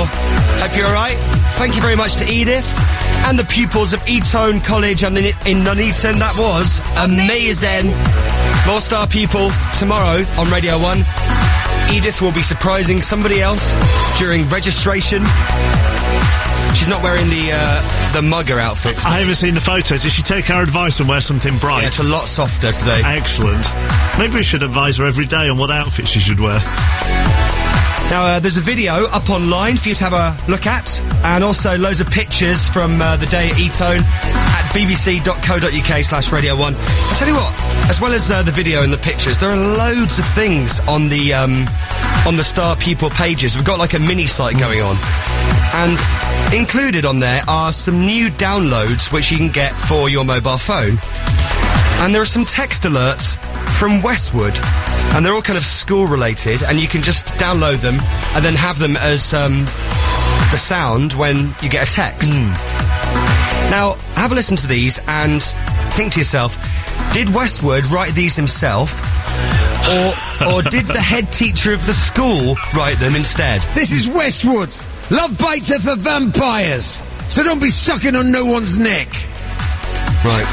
door. Hope you're alright. Thank you very much to Edith and the pupils of Eton College in Nuneaton. That was amazing. More Star People tomorrow on Radio 1. Edith will be surprising somebody else during registration. She's not wearing the mugger outfit. I haven't seen the photos. Did she take our advice and wear something bright? Yeah, it's a lot softer today. Excellent. Maybe we should advise her every day on what outfit she should wear. Now, there's a video up online for you to have a look at, and also loads of pictures from the day at Eton at bbc.co.uk/Radio 1. I'll tell you what, as well as the video and the pictures, there are loads of things on the Star People pages. We've got like a mini site going on. And included on there are some new downloads which you can get for your mobile phone. And there are some text alerts from Westwood. And they're all kind of school-related, and you can just download them and then have them as the sound when you get a text. Now, have a listen to these and think to yourself, did Westwood write these himself? Or did the head teacher of the school write them instead? This is Westwood. Love bites are for vampires, so don't be sucking on no one's neck. Right.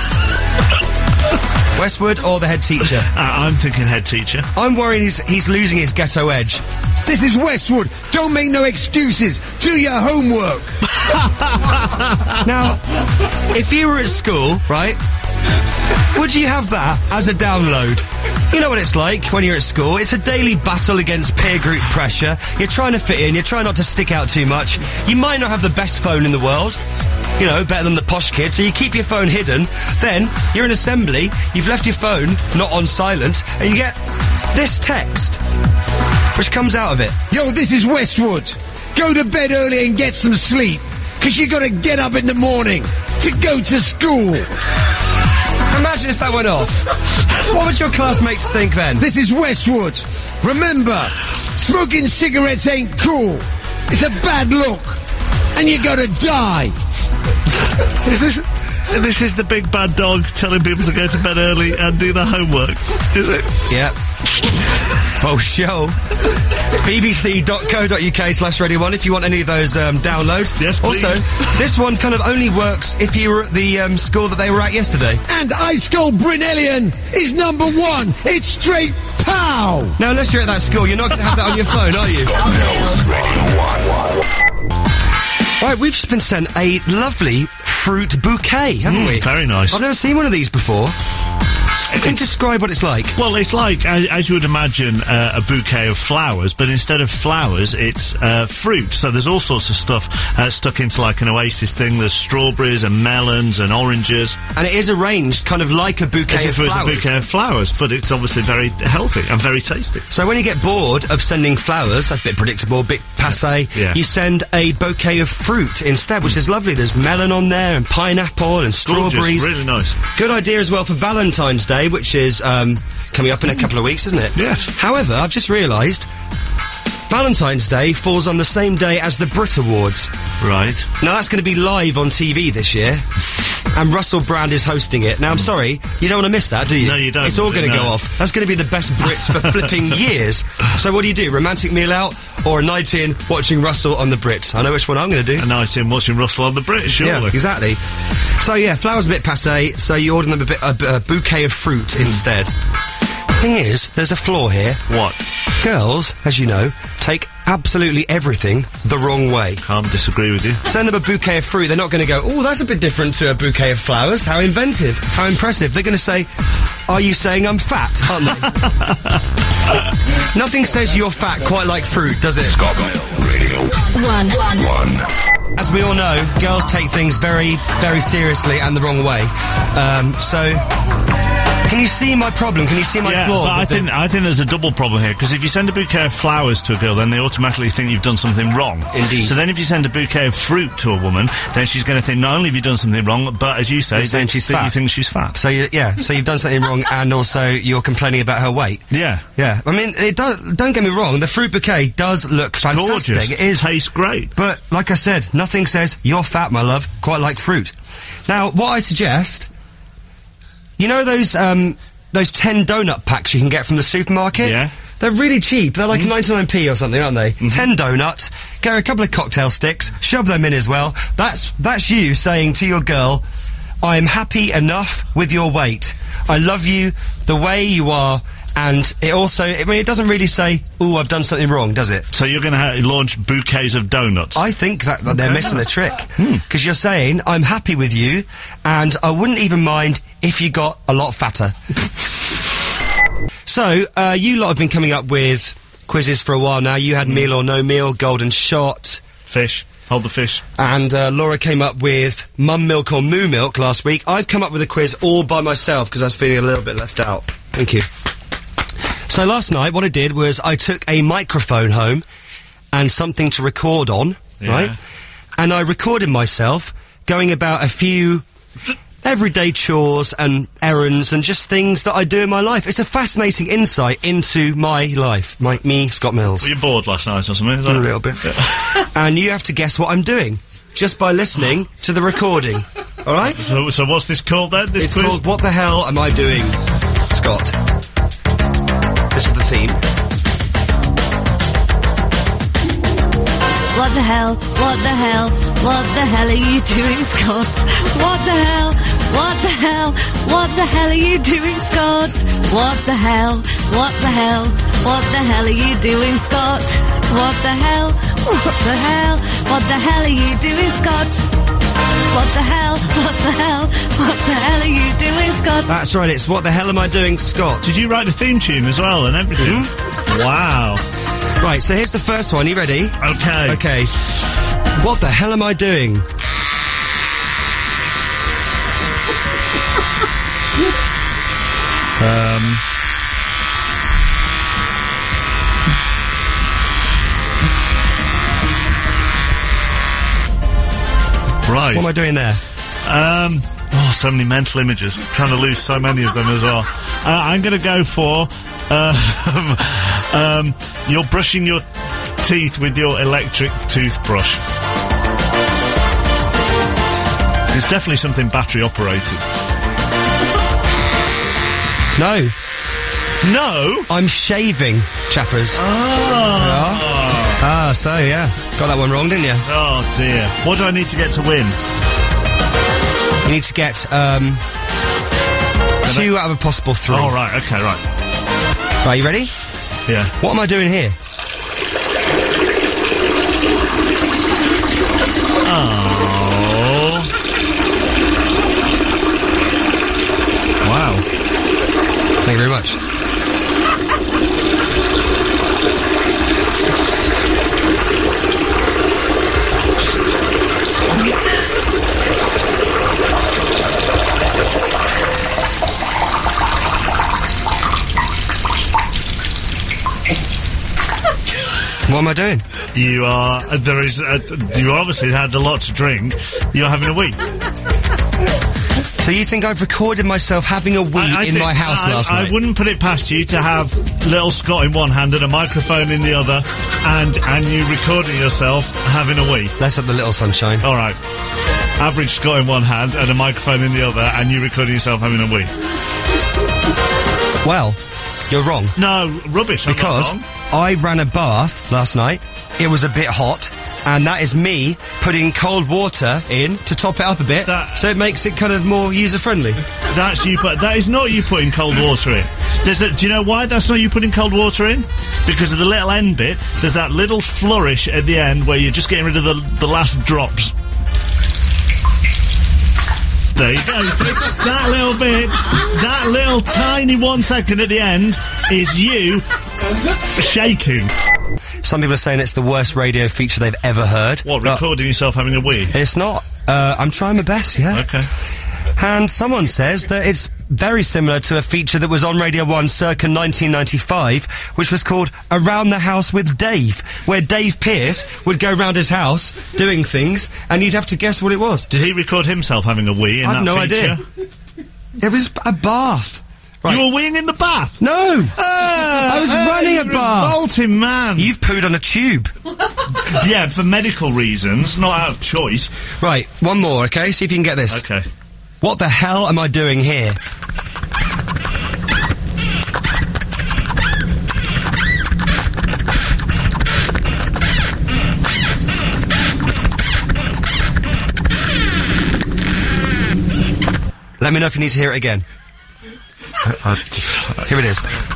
Westwood or the head teacher? I'm thinking head teacher. I'm worried he's losing his ghetto edge. This is Westwood. Don't make no excuses. Do your homework. Now, if you were at school, right, would you have that as a download? You know what it's like when you're at school. It's a daily battle against peer group pressure. You're trying to fit in. You're trying not to stick out too much. You might not have the best phone in the world. You know, better than the posh kid, so you keep your phone hidden. Then, you're in assembly, you've left your phone not on silent, and you get this text, which comes out of it. Yo, this is Westwood. Go to bed early and get some sleep, 'cause you gotta get up in the morning to go to school. Imagine if that went off. What would your classmates think then? This is Westwood. Remember, smoking cigarettes ain't cool. It's a bad look. And you gotta die. This is the big bad dog telling people to go to bed early and do their homework, is it? Yep. Oh, show. bbc.co.uk/Radio 1 if you want any of those downloads. Yes, please. Also, this one kind of only works if you were at the school that they were at yesterday. And Ice Cold Brynelian is number one. It's straight pow. Now, unless you're at that school, you're not going to have that on your phone, are you? Right, we've just been sent a lovely fruit bouquet, haven't we? Very nice. I've never seen one of these before. Can you describe what it's like? Well, it's like, as you would imagine, a bouquet of flowers, but instead of flowers, it's fruit. So there's all sorts of stuff stuck into like an oasis thing. There's strawberries and melons and oranges. And it is arranged kind of like a bouquet of flowers. As if it was a bouquet of flowers, but it's obviously very healthy and very tasty. So when you get bored of sending flowers, that's a bit predictable, a bit passé, you send a bouquet of fruit instead, which is lovely. There's melon on there and pineapple and strawberries. Gorgeous, really nice. Good idea as well for Valentine's Day, which is coming up in a couple of weeks, isn't it? Yes. However, I've just realised Valentine's Day falls on the same day as the Brit Awards. Right. Now, that's going to be live on TV this year. And Russell Brand is hosting it. Now, I'm sorry, you don't want to miss that, do you? No, you don't. It's all going to go off. That's going to be the best Brits for flipping years. So what do? Romantic meal out or a night in watching Russell on the Brits? I know which one I'm going to do. A night in watching Russell on the Brits, surely. Yeah, exactly. So, yeah, flowers a bit passé, so you order them a bouquet of fruit instead. Thing is, there's a flaw here. What? Girls, as you know, take absolutely everything the wrong way. Can't disagree with you. Send them a bouquet of fruit, they're not going to go, oh, that's a bit different to a bouquet of flowers. How inventive. How impressive. They're going to say, are you saying I'm fat, aren't they? Nothing says you're fat quite like fruit, does it? Radio 1. As we all know, girls take things very, very seriously and the wrong way. So... Can you see my problem? Can you see my flaw? But I think there's a double problem here, because if you send a bouquet of flowers to a girl, then they automatically think you've done something wrong. Indeed. So then if you send a bouquet of fruit to a woman, then she's going to think not only have you done something wrong, but as you say, then she's fat. You think she's fat. So so you've done something wrong, and also you're complaining about her weight. Yeah. Yeah. I mean, don't get me wrong, the fruit bouquet does look fantastic. Gorgeous. It is. Tastes great. But, like I said, nothing says you're fat, my love, quite like fruit. Now, what I suggest, you know those 10 donut packs you can get from the supermarket? Yeah. They're really cheap. They're like 99p or something, aren't they? 10 donuts. get her a couple of cocktail sticks, shove them in as well. That's you saying to your girl, I am happy enough with your weight. I love you the way you are. And it also, I mean, it doesn't really say, ooh, I've done something wrong, does it? So you're going to launch bouquets of donuts? I think that they're missing a trick. Because you're saying, I'm happy with you, and I wouldn't even mind if you got a lot fatter. So, you lot have been coming up with quizzes for a while now. You had Meal or No Meal, Golden Shot. Fish. Hold the fish. And Laura came up with Mum Milk or Moo Milk last week. I've come up with a quiz all by myself because I was feeling a little bit left out. Thank you. So last night, what I did was I took a microphone home and something to record on, right? And I recorded myself going about a few everyday chores and errands and just things that I do in my life. It's a fascinating insight into my life. Me, Scott Mills. Were you bored last night or something? A little bit. And you have to guess what I'm doing just by listening to the recording. All right? So what's this called then, this quiz? It's called What the Hell Am I Doing, Scott? This is the theme. What the hell? What the hell? What the hell are you doing, Scott? What the hell? What the hell? What the hell are you doing, Scott? What the hell? What the hell? What the hell are you doing, Scott? What the hell? What the hell? What the hell are you doing, Scott? What the hell? What the hell? What the hell are you doing, Scott? That's right, it's What the Hell Am I Doing, Scott? Did you write the theme tune as well and everything? Wow. Right, so here's the first one. You ready? Okay. Okay. What the hell am I doing? Right. What am I doing there? So many mental images. I'm trying to lose so many of them as well. I'm going to go for you're brushing your teeth with your electric toothbrush. It's definitely something battery operated. No. No? I'm shaving, chappers. So yeah. Got that one wrong, didn't you? Oh dear. What do I need to get to win? You need to get, 2 out of a possible 3. Oh, right, okay, right. Right, you ready? Yeah. What am I doing here? Oh. Wow. Thank you very much. What am I doing? You are. You obviously had a lot to drink. You're having a wee. So you think I've recorded myself having a wee in my house last night? I wouldn't put it past you to have little Scott in one hand and a microphone in the other, and you recording yourself having a wee. Let's have the little sunshine. All right. Average Scott in one hand and a microphone in the other, and you recording yourself having a wee. Well, you're wrong. No, rubbish. Because I ran a bath last night. It was a bit hot. And that is me putting cold water in to top it up a bit, so it makes it kind of more user-friendly. That's you. That is not you putting cold water in. Do you know why that's not you putting cold water in? Because of the little end bit. There's that little flourish at the end where you're just getting rid of the last drops. There you go. See, that little bit, that little tiny 1 second at the end is you shaking. Some people are saying it's the worst radio feature they've ever heard. What, recording yourself having a wee? It's not. I'm trying my best, yeah. Okay. And someone says that it's very similar to a feature that was on Radio 1 circa 1995, which was called Around the House with Dave, where Dave Pearce would go around his house doing things, and you'd have to guess what it was. Did he record himself having a wee in that feature? I have no idea. It was a bath. Right. You were weeing in the bath? No! I was running a bath! Revolting man! You've pooed on a tube. Yeah, for medical reasons, not out of choice. Right, one more, okay? See if you can get this. Okay. What the hell am I doing here? Let me know if you need to hear it again. Here it is.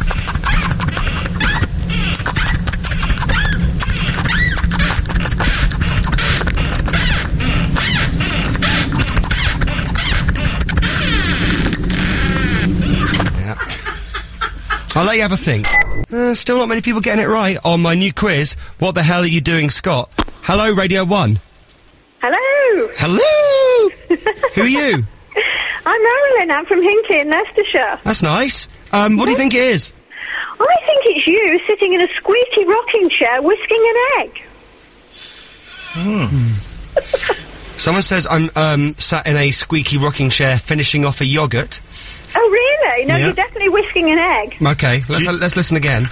I'll let you have a think. Still not many people getting it right on my new quiz. What the hell are you doing, Scott? Hello, Radio 1. Hello. Hello! Who are you? I'm Marilyn. I'm from Hinckley in Leicestershire. That's nice. What do you think it is? I think it's you sitting in a squeaky rocking chair whisking an egg. Someone says I'm sat in a squeaky rocking chair finishing off a yoghurt. Oh, really? No, Yeah. you're definitely whisking an egg. Okay, let's listen again.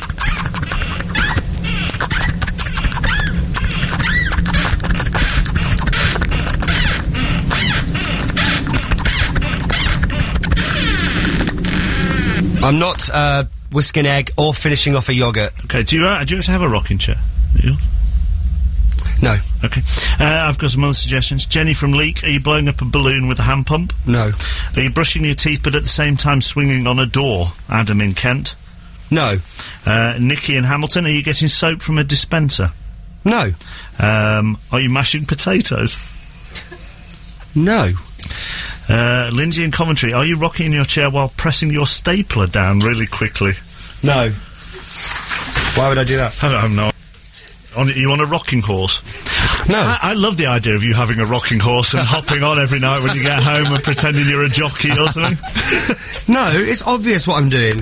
I'm not whisking egg or finishing off a yoghurt. Okay, do you actually have a rocking chair? You? No. Okay. I've got some other suggestions. Jenny from Leek, are you blowing up a balloon with a hand pump? No. Are you brushing your teeth but at the same time swinging on a door? Adam in Kent. No. Nikki in Hamilton, are you getting soap from a dispenser? No. Are you mashing potatoes? No. Lindsay in Coventry, are you rocking in your chair while pressing your stapler down really quickly? No. Why would I do that? I don't know. Are you on a rocking horse? No. I love the idea of you having a rocking horse and hopping on every night when you get home and pretending you're a jockey or something. No, it's obvious what I'm doing.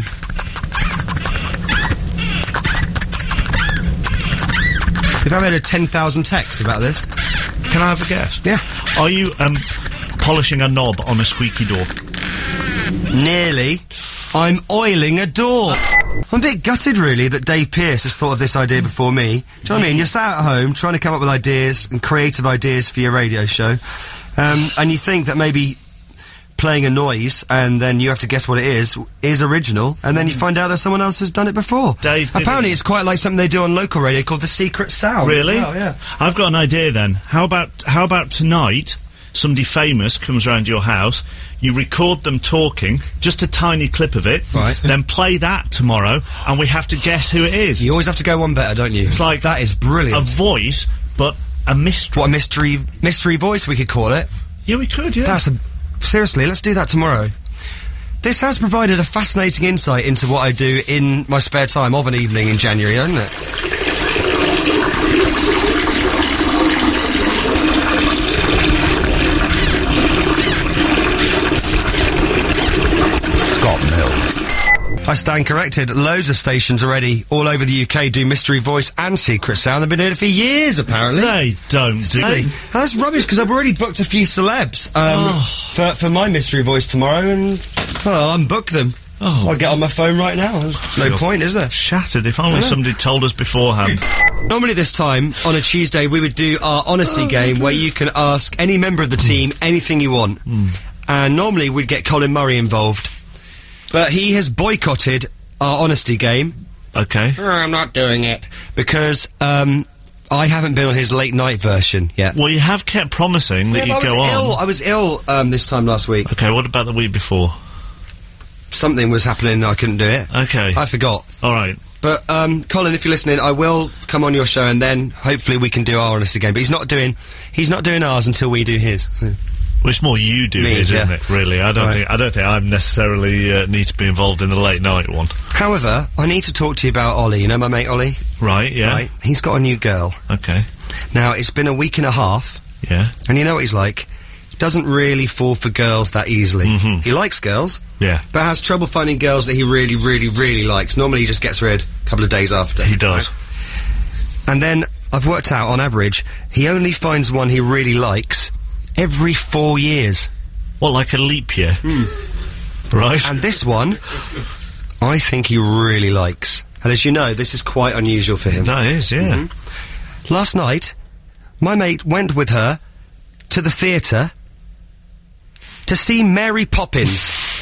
If I made a 10,000 text about this. Can I have a guess? Yeah. Are you polishing a knob on a squeaky door? Nearly. I'm oiling a door. I'm a bit gutted, really, that Dave Pearce has thought of this idea before me. Do you know what I mean? You're sat at home trying to come up with ideas and creative ideas for your radio show, and you think that maybe playing a noise and then you have to guess what it is original, and then you find out that someone else has done it before. Dave did Apparently it. it's quite like something they do on local radio called The Secret Sound. Really? Oh, yeah. I've got an idea then. How about tonight, somebody famous comes round your house, you record them talking, just a tiny clip of it, Right. then play that tomorrow, and we have to guess who it is. You always have to go one better, don't you? It's like that is brilliant. a voice, but a mystery. What a mystery voice we could call it. Yeah, we could, yeah. Seriously, let's do that tomorrow. This has provided a fascinating insight into what I do in my spare time of an evening in January, hasn't it? Scott Mills. I stand corrected. Loads of stations already all over the UK do Mystery Voice and Secret Sound. They've been doing it for years, apparently. They don't, do they? That's rubbish, because I've already booked a few celebs for my Mystery Voice tomorrow, and I'll unbook them. I'll get on my phone right now. There's no point, is there? Shattered. If only somebody told us beforehand. Normally this time, on a Tuesday, we would do our honesty game, where you can ask any member of the team anything you want. And normally we'd get Colin Murray involved. But he has boycotted our honesty game. Okay. I'm not doing it. Because, I haven't been on his late night version yet. Well, you have kept promising that you'd go on. I was ill, this time last week. Okay, what about the week before? Something was happening and I couldn't do it. Okay. I forgot. All right. But, Colin, if you're listening, I will come on your show and then hopefully we can do our honesty game. But he's not doing ours until we do his. Well, it's more you do Me, his, yeah. isn't it? Really, I don't think I'm necessarily need to be involved in the late night one. However, I need to talk to you about Ollie. You know my mate Ollie? Right? Yeah. Right. He's got a new girl. Okay. Now, it's been a week and a half, Yeah. and you know what he's like? He doesn't really fall for girls that easily. He likes girls, Yeah. but has trouble finding girls that he really, really, really likes. Normally he just gets rid a couple of days after. He does. And then, I've worked out, on average, he only finds one he really likes every 4 years. What, like a leap year? Right. And this one, I think he really likes. And as you know, this is quite unusual for him. That is, yeah. Last night, my mate went with her to the theatre to see Mary Poppins.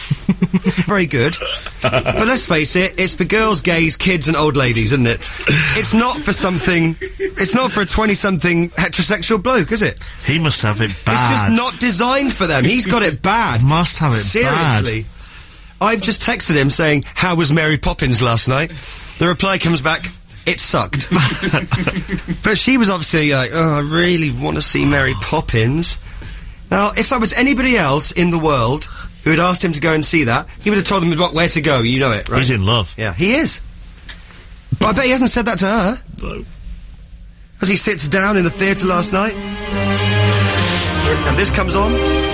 Very good. But let's face it, it's for girls, gays, kids and old ladies, isn't it? It's not for something... It's not for a 20-something heterosexual bloke, is it? He must have it bad. It's just not designed for them. He's got it bad. Must have it Seriously. I've just texted him saying, how was Mary Poppins last night? The reply comes back, it sucked. But she was obviously like, oh, I really want to see Mary Poppins. Now, if that was anybody else in the world who had asked him to go and see that, he would have told them where to go, you know it, right? He's in love. Yeah, he is. But I bet he hasn't said that to her. No. As he sits down in the theatre last night. And this comes on.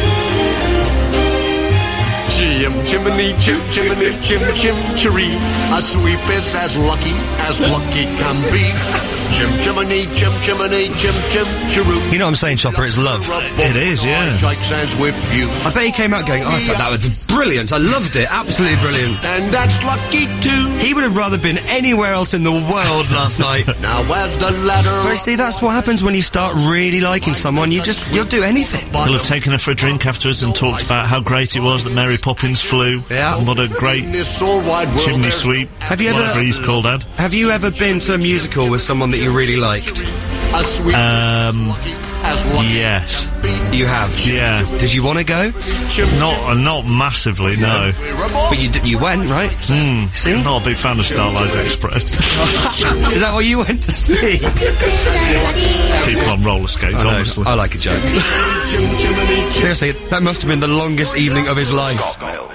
Chim chimney, chim chimney, chim chim chiree. A sweep is as lucky can be. Chim chimney, chim chimney, chim chim chiroo. You know what I'm saying, Chopper? It's love. It is, yeah. Shakes hands with you. I bet he came out going, oh, I thought that was brilliant. I loved it. Absolutely brilliant. And that's lucky too. He would have rather been anywhere else in the world last night. Now where's the ladder? But see, that's what happens when you start really liking someone. You'll do anything. He'll have taken her for a drink afterwards and talked about how great it was that Mary Poppins flew. Yeah. And what a great This all wide world chimney there's sweep. Have you ever- Whatever he's called, Ad. Have you ever been to a musical with someone that you really liked? a sweep as lucky Yes. You have? Yeah. Did you want to go? Not massively, no. But you went, right? See? Not a big fan of Starlight Express. Is that what you went to see? People on roller skates, I know, honestly. I like a joke. Seriously, that must have been the longest evening of his life. Scott Mills.